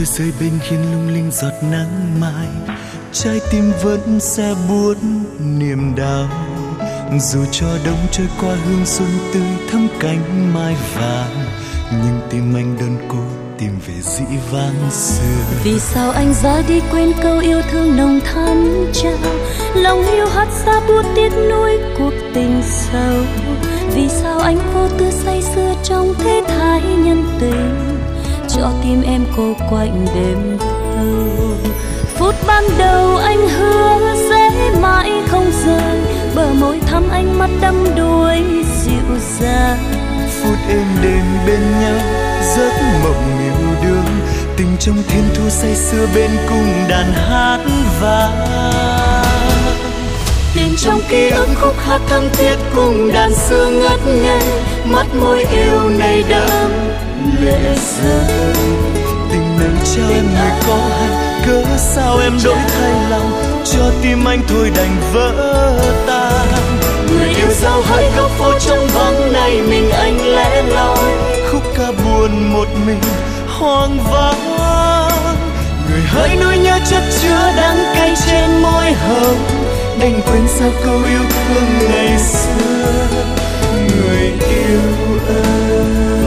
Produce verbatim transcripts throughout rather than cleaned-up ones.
tôi rơi bên hiên lung linh giọt nắng mai, trái tim vẫn sẽ buốt niềm đau. Dù cho đông trôi qua hương xuân tươi thắm cánh mai vàng, nhưng tim anh đơn côi tìm về dĩ vãng xưa. Vì sao anh ra đi quên câu yêu thương nồng thắm trao, lòng hiu hắt xa buốt tiếc nuối cuộc tình sâu. Vì sao anh vô tư say sưa trong thế thái nhân tình, cho tim em cô quạnh đêm thâu. Phút ban đầu anh hứa sẽ mãi không rời, bờ môi thắm ánh mắt đắm đuối dịu dàng. Phút êm đềm bên nhau giấc mộng yêu đương, tình trong thiên thu say sưa bên cung đàn hát vang. Tình trong ký ức khúc hát thắm thiết cùng đàn xưa ngất ngây, mắt môi yêu này đẫm lệ rơi. Tình này trao em người có hay, cớ sao em đổi thay lòng, cho tim anh thôi đành vỡ tan. Người yêu dấu hỡi góc phố trong vắng này mình anh lẻ loi, khúc ca buồn một mình hoang vắng. Người hỡi nỗi nhớ chất chứa đắng cay trên môi hồng, đành quên sao câu yêu thương ngày xưa. Người yêu ơi,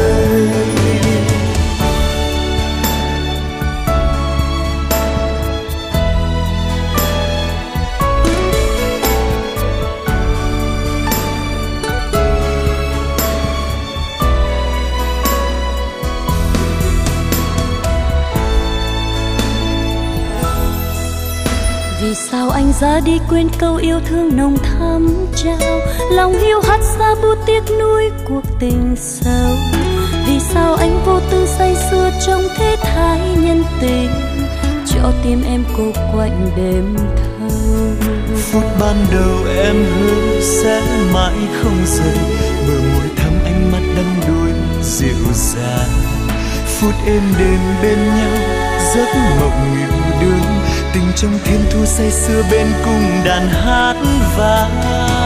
vì sao anh ra đi quên câu yêu thương nồng thắm trao, lòng hiu hắt xa buốt tiếc nuối cuộc tình sâu. Vì sao anh vô tư say sưa trong thế thái nhân tình, cho tim em cô quạnh đêm thâu. Phút ban đầu em hứa sẽ mãi không rời, bờ môi thắm ánh mắt đắm đuối dịu dàng. Phút êm đềm bên nhau giấc mộng yêu đương, tình trong thiên thu say sưa bên cung đàn hát vang.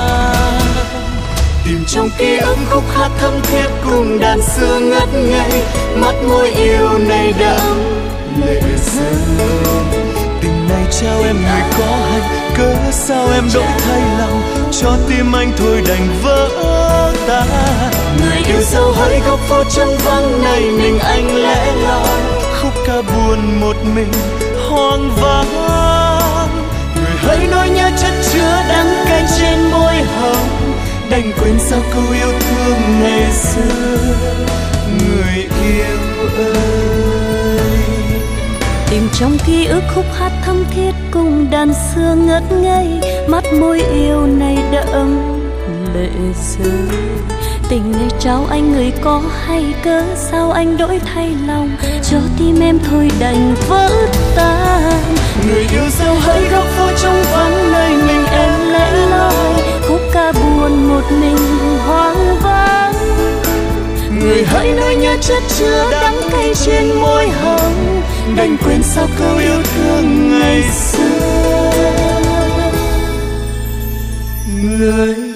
Tìm trong ký ức khúc hát thắm thiết cùng đàn xưa ngất ngây, mắt môi yêu này đẫm lệ rơi. Tình này trao em người có hay, cớ sao em đổi thay lòng, cho tim anh thôi đành vỡ tan. Người yêu dấu hỡi góc phố trong vắng này mình anh lẻ loi, khúc ca buồn một mình hoang vắng. Người hỡi nỗi nhớ chất chứa đắng cay trên môi hồng, đành quên sao câu yêu thương ngày xưa. Người yêu ơi, tìm trong ký ức khúc hát thắm thiết cùng đàn xưa ngất ngây, mắt môi yêu này đẫm lệ rơi. Tình này trao anh người có hay, cớ sao anh đổi thay lòng, cho tim em thôi đành vỡ tan. Người yêu dấu hỡi góc phố trong vắng nơi mình em lẻ loi, khúc ca buồn một mình hoang vắng. Người hỡi nỗi nhớ chất chứa đắng cay trên môi hồng, đành quên sao câu yêu thương ngày xưa. Người